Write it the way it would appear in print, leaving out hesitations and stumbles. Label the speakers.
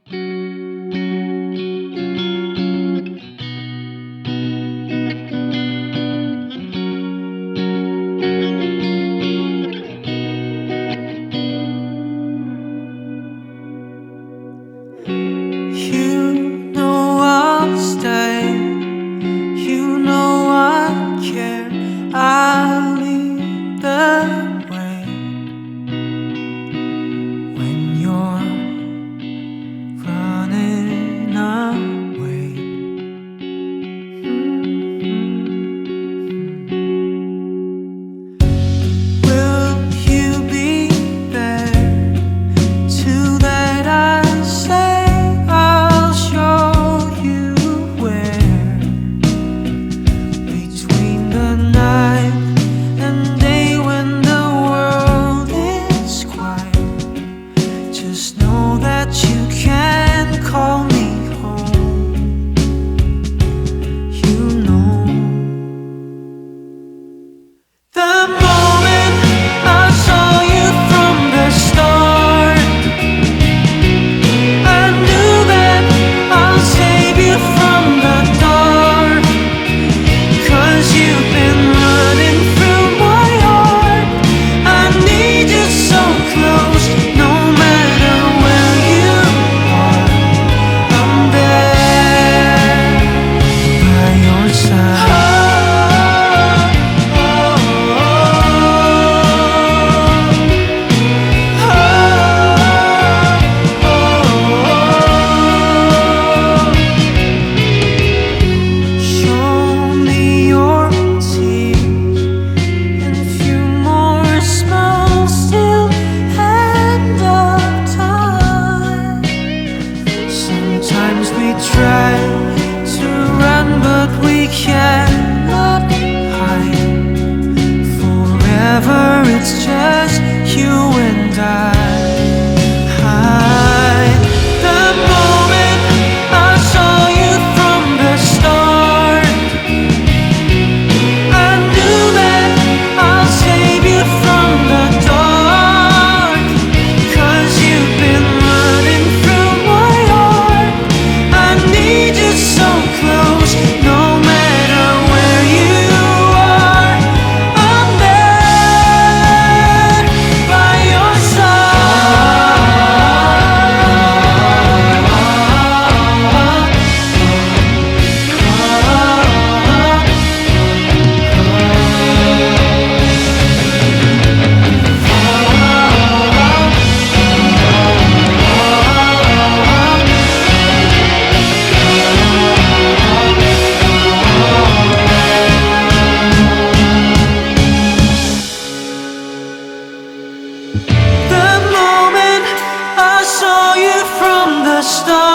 Speaker 1: You know I'll stay. You know I care. I'll lead the way when you're running away. Will you be there to that I say? I'll show you where, between the night and day when the world is quiet. Just know that you can call me home. You know, the moment I saw you from the start, I knew that I'll save you from the dark. 'Cause you've been running through my heart. I need you so close, no matter where you are. I'm there by your side. Show me your tears and a few more smiles till end of time. Sometimes we try to run, but we cannot hide. Forever it's just you and I. The moment I saw you from the start, I knew that I'll save you from the dark. 'Cause you've been running through my heart. I need you so close, no matter where you are. I'm there by your The moment I saw you from the start,